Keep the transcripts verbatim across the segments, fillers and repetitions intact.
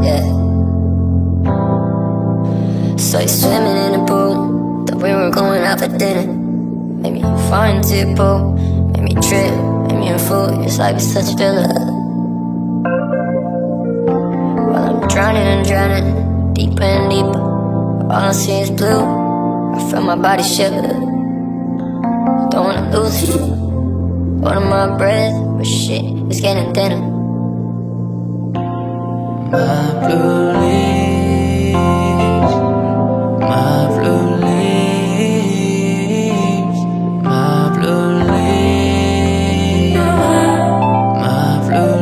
yeah. So you swimming in the pool, thought we were going out for dinner. Made me fall into your pool, made me trip, made me a fool. It's like we're such a filler. While I'm drowning and drowning, deeper and deeper, all I see is blue. I feel my body shiver. Don't wanna lose you, holding my breath, but shit, it's getting thinner. My blue leaves, my blue leaves, my blue leaves, my blue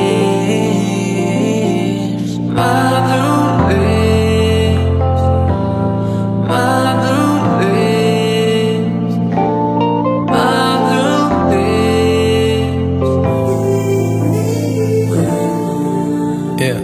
leaves, my blue leaves, my blue leaves, my blue leaves. Yeah.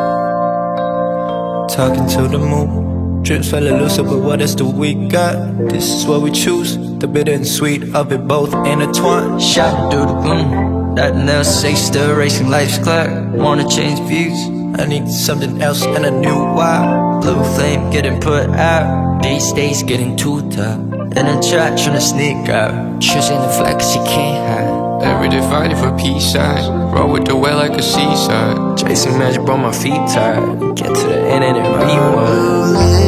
Talking to the moon. Drips fell loose, but what else do we got? This is what we choose, the bitter and sweet of it both intertwined. Shot through the gloom, nothing else safe, still racing life's clock. Wanna change views, I need something else and a new why. Blue flame getting put out, these days getting too tough. In a trap tryna sneak out, choosing the flex you can't hide. Every day fighting for peace side, roll with the whale like a seaside. Chasing magic, bro, my feet tired. Get to the end and then rewind.